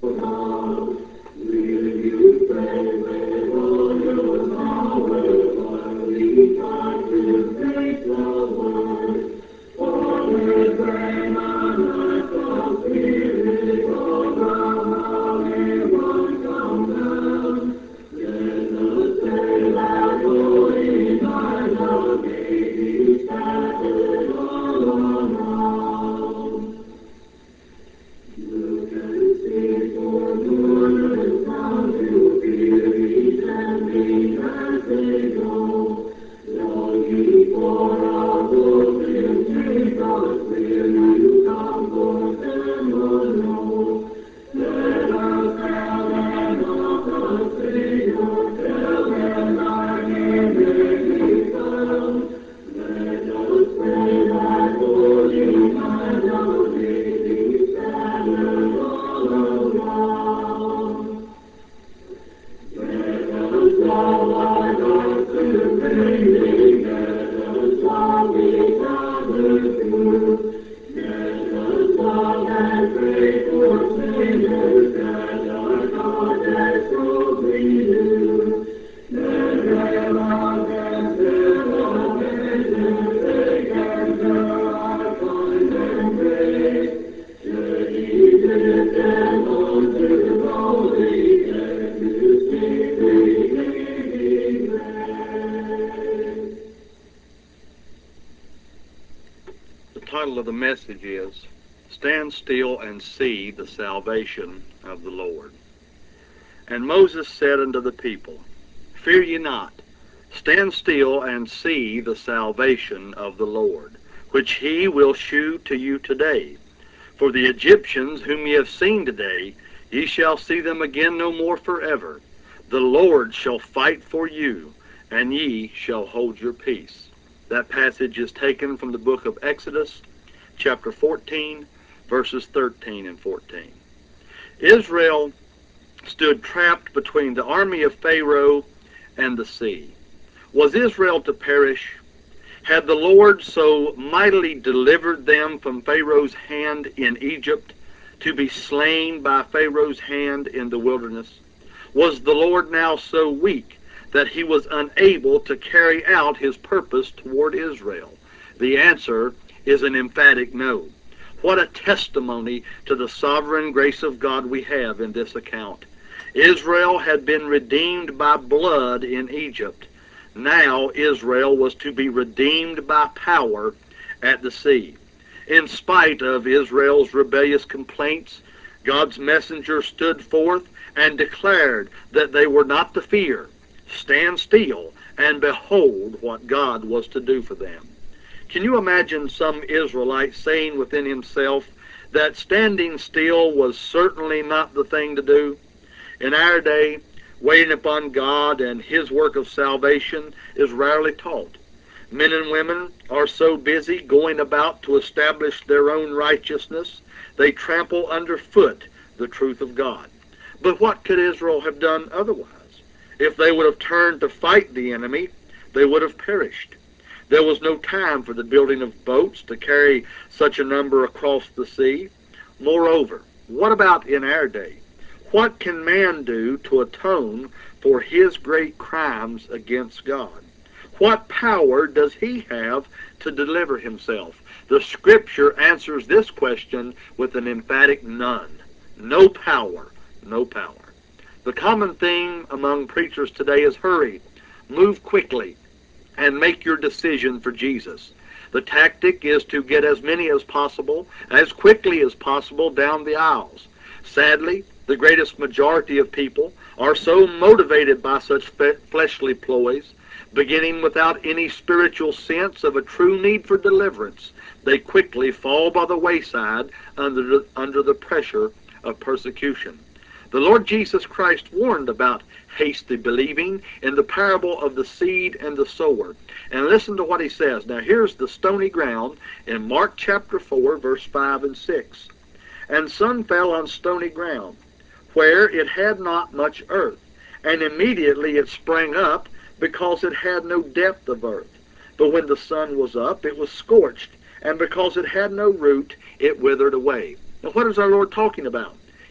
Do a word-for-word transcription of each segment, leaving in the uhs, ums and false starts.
The title of the message is Stand Still and See the Salvation of the Lord. And Moses said unto the people, Fear ye not, stand still and see the salvation of the Lord, which he will shew to you today. For the Egyptians whom ye have seen today, ye shall see them again no more forever. The Lord shall fight for you, and ye shall hold your peace. That passage is taken from the book of Exodus, chapter fourteen, verses thirteen and fourteen. Israel stood trapped between the army of Pharaoh and the sea. Was Israel to perish? Had the Lord so mightily delivered them from Pharaoh's hand in Egypt to be slain by Pharaoh's hand in the wilderness? Was the Lord now so weak that he was unable to carry out his purpose toward Israel? The answer is an emphatic no. What a testimony to the sovereign grace of God we have in this account. Israel had been redeemed by blood in Egypt. Now Israel was to be redeemed by power at the sea. In spite of Israel's rebellious complaints, God's messenger stood forth and declared that they were not to fear. Stand still and behold what God was to do for them. Can you imagine some Israelite saying within himself that standing still was certainly not the thing to do? In our day, waiting upon God and his work of salvation is rarely taught. Men and women are so busy going about to establish their own righteousness, they trample underfoot the truth of God. But what could Israel have done otherwise? If they would have turned to fight the enemy, they would have perished. There was no time for the building of boats to carry such a number across the sea. Moreover, what about in our day? What can man do to atone for his great crimes against God? What power does he have to deliver himself? The Scripture answers this question with an emphatic none. No power, no power. The common theme among preachers today is hurry, move quickly, and make your decision for Jesus. The tactic is to get as many as possible, as quickly as possible, down the aisles. Sadly, the greatest majority of people are so motivated by such fleshly ploys, beginning without any spiritual sense of a true need for deliverance, they quickly fall by the wayside under the, under the pressure of persecution. The Lord Jesus Christ warned about hasty believing in the parable of the seed and the sower. And listen to what he says. Now here's the stony ground in Mark chapter four, verse five and six. And some fell on stony ground, where it had not much earth, and immediately it sprang up, because it had no depth of earth. But when the sun was up, it was scorched, and because it had no root, it withered away. Now what is our Lord talking about? He's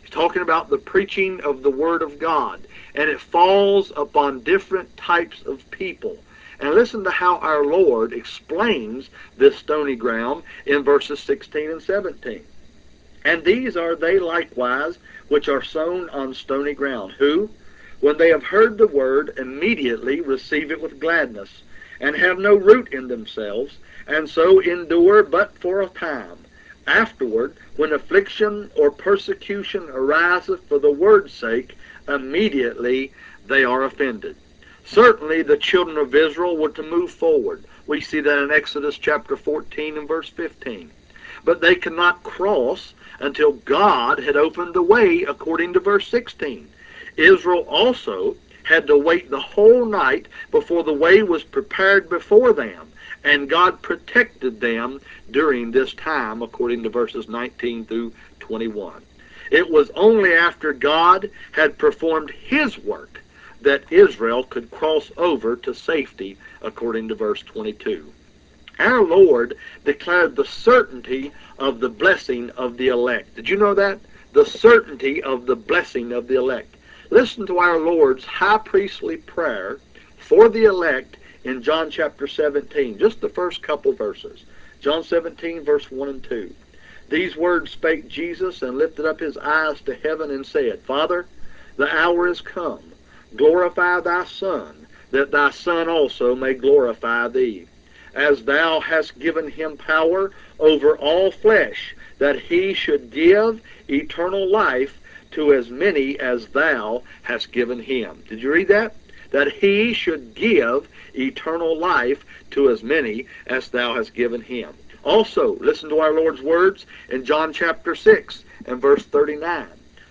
It's talking about the preaching of the Word of God, and it falls upon different types of people. And listen to how our Lord explains this stony ground in verses sixteen and seventeen. And these are they likewise which are sown on stony ground, who, when they have heard the word, immediately receive it with gladness, and have no root in themselves, and so endure but for a time. Afterward, when affliction or persecution ariseth for the word's sake, immediately they are offended. Certainly the children of Israel were to move forward. We see that in Exodus chapter fourteen and verse fifteen. But they could not cross until God had opened the way, according to verse sixteen. Israel also had to wait the whole night before the way was prepared before them, and God protected them during this time, according to verses nineteen through twenty-one. It was only after God had performed his work that Israel could cross over to safety, according to verse twenty-two. Our Lord declared the certainty of the blessing of the elect. Did you know that? The certainty of the blessing of the elect. Listen to our Lord's high priestly prayer for the elect in John chapter seventeen, just the first couple verses. John seventeen, verse one and two. These words spake Jesus, and lifted up his eyes to heaven, and said, Father, the hour is come. Glorify thy Son, that thy Son also may glorify thee, as thou hast given him power over all flesh, that he should give eternal life to as many as thou hast given him. Did you read that? That he should give eternal life to as many as thou hast given him. Also, listen to our Lord's words in John chapter six and verse thirty-nine.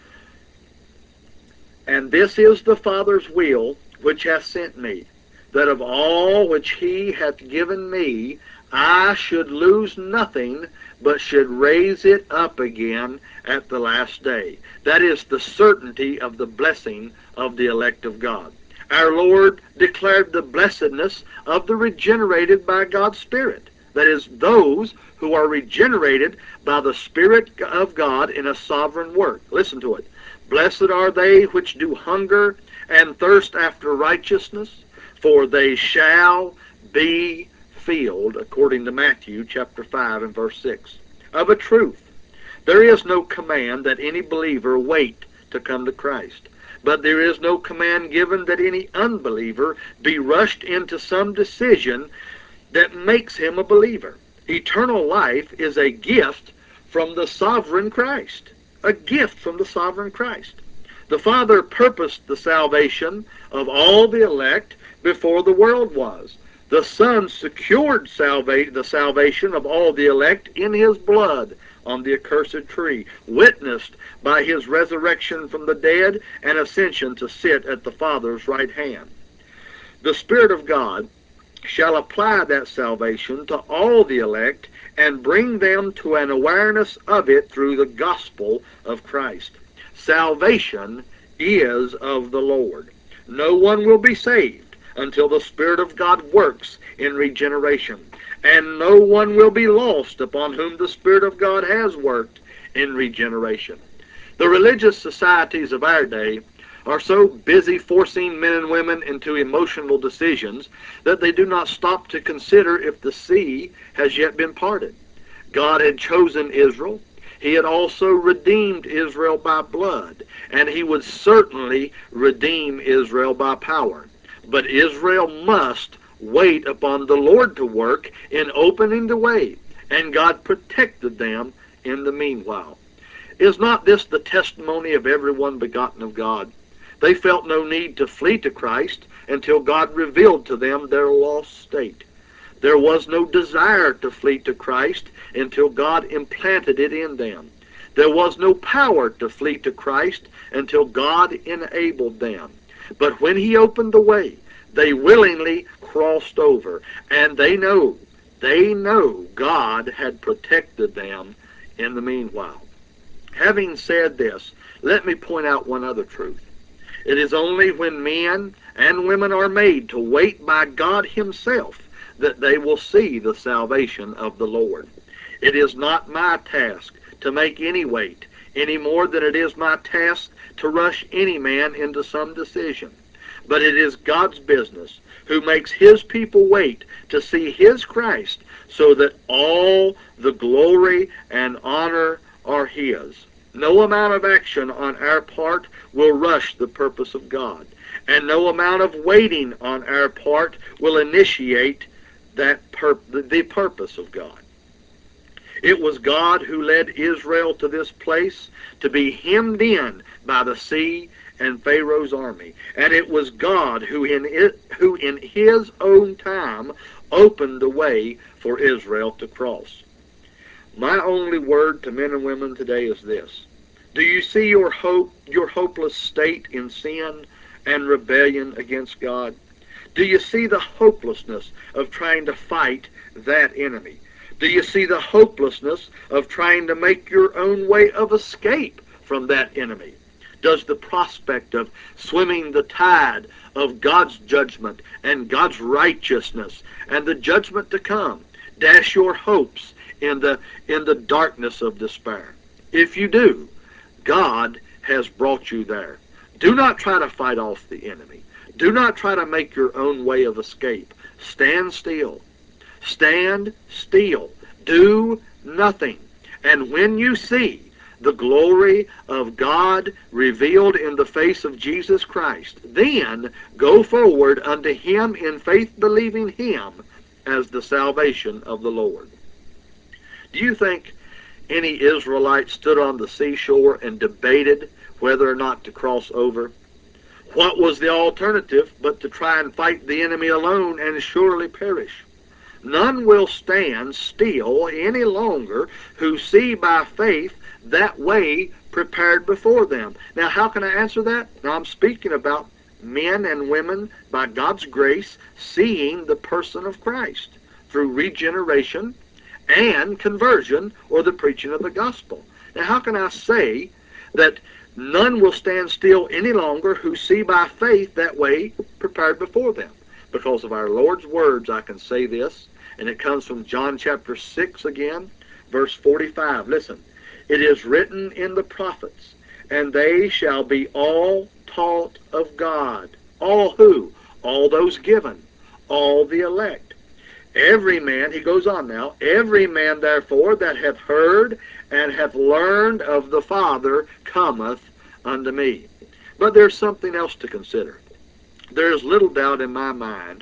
And this is the Father's will which hath sent me, that of all which he hath given me, I should lose nothing, but should raise it up again at the last day. That is the certainty of the blessing of the elect of God. Our Lord declared the blessedness of the regenerated by God's Spirit. That is, those who are regenerated by the Spirit of God in a sovereign work. Listen to it. Blessed are they which do hunger and thirst after righteousness, for they shall be filled, according to Matthew chapter five and verse six. Of a truth, there is no command that any believer wait to come to Christ, but there is no command given that any unbeliever be rushed into some decision that makes him a believer. Eternal life is a gift from the sovereign Christ. A gift from the sovereign Christ. The Father purposed the salvation of all the elect before the world was. The Son secured salva- the salvation of all the elect in his blood on the accursed tree, witnessed by his resurrection from the dead and ascension to sit at the Father's right hand. The Spirit of God shall apply that salvation to all the elect and bring them to an awareness of it through the gospel of Christ. Salvation is of the Lord. No one will be saved until the Spirit of God works in regeneration, and no one will be lost upon whom the Spirit of God has worked in regeneration. The religious societies of our day are so busy forcing men and women into emotional decisions that they do not stop to consider if the sea has yet been parted. God had chosen Israel. He had also redeemed Israel by blood, and he would certainly redeem Israel by power. But Israel must wait upon the Lord to work in opening the way, and God protected them in the meanwhile. Is not this the testimony of everyone begotten of God? They felt no need to flee to Christ until God revealed to them their lost state. There was no desire to flee to Christ until God implanted it in them. There was no power to flee to Christ until God enabled them. But when he opened the way, they willingly crossed over, and they know, they know God had protected them in the meanwhile. Having said this, let me point out one other truth. It is only when men and women are made to wait by God himself that they will see the salvation of the Lord. It is not my task to make any wait, any more than it is my task to rush any man into some decision. But it is God's business, who makes his people wait to see his Christ, so that all the glory and honor are his. No amount of action on our part will rush the purpose of God, and no amount of waiting on our part will initiate that pur- the purpose of God. It was God who led Israel to this place to be hemmed in by the sea and Pharaoh's army. And it was God who in, it, who in his own time opened the way for Israel to cross. My only word to men and women today is this. Do you see your hope, your hopeless state in sin and rebellion against God? Do you see the hopelessness of trying to fight that enemy? Do you see the hopelessness of trying to make your own way of escape from that enemy? Does the prospect of swimming the tide of God's judgment and God's righteousness and the judgment to come dash your hopes in the in the darkness of despair? If you do, God has brought you there. Do not try to fight off the enemy. Do not try to make your own way of escape. Stand still. Stand still. Do nothing. And when you see the glory of God revealed in the face of Jesus Christ, then go forward unto him in faith, believing him as the salvation of the Lord. Do you think any Israelite stood on the seashore and debated whether or not to cross over? What was the alternative but to try and fight the enemy alone and surely perish? None will stand still any longer who see by faith that way prepared before them. Now, how can I answer that? Now, I'm speaking about men and women, by God's grace, seeing the person of Christ through regeneration and conversion or the preaching of the gospel. Now, how can I say that none will stand still any longer who see by faith that way prepared before them? Because of our Lord's words, I can say this, and it comes from John chapter six again, verse forty-five. Listen, it is written in the prophets, and they shall be all taught of God. All who? All those given, all the elect. Every man, he goes on now, every man therefore that hath heard and hath learned of the Father cometh unto me. But there's something else to consider. There is little doubt in my mind,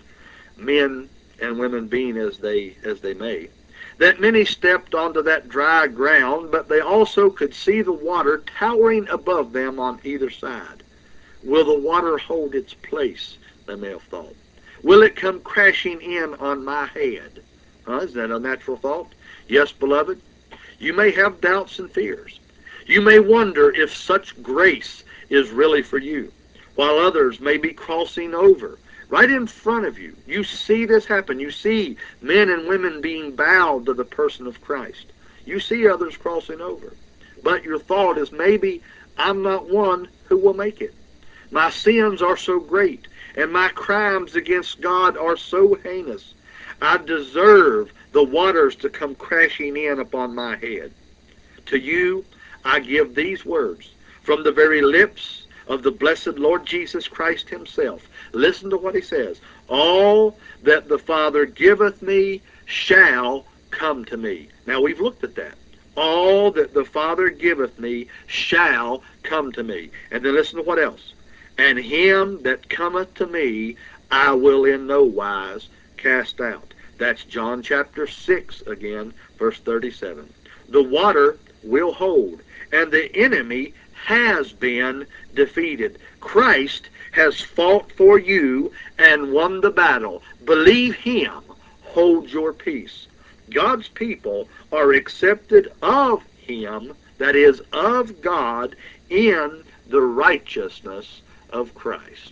men and women being as they as they may, that many stepped onto that dry ground, but they also could see the water towering above them on either side. Will the water hold its place, they may have thought. Will it come crashing in on my head? Huh? Is that a natural thought? Yes, beloved. You may have doubts and fears. You may wonder if such grace is really for you, while others may be crossing over right in front of you. You see this happen. You see men and women being bowed to the person of Christ. You see others crossing over. But your thought is, maybe I'm not one who will make it. My sins are so great, and my crimes against God are so heinous. I deserve the waters to come crashing in upon my head. To you I give these words from the very lips of the blessed Lord Jesus Christ himself. Listen to what he says. All that the Father giveth me shall come to me. Now, we've looked at that. All that the Father giveth me shall come to me. And then listen to what else. And him that cometh to me I will in no wise cast out. That's John chapter six again, verse thirty-seven. The water will hold, and the enemy has been defeated. Christ has fought for you and won the battle. Believe him. Hold your peace. God's people are accepted of him, that is, of God, in the righteousness of Christ.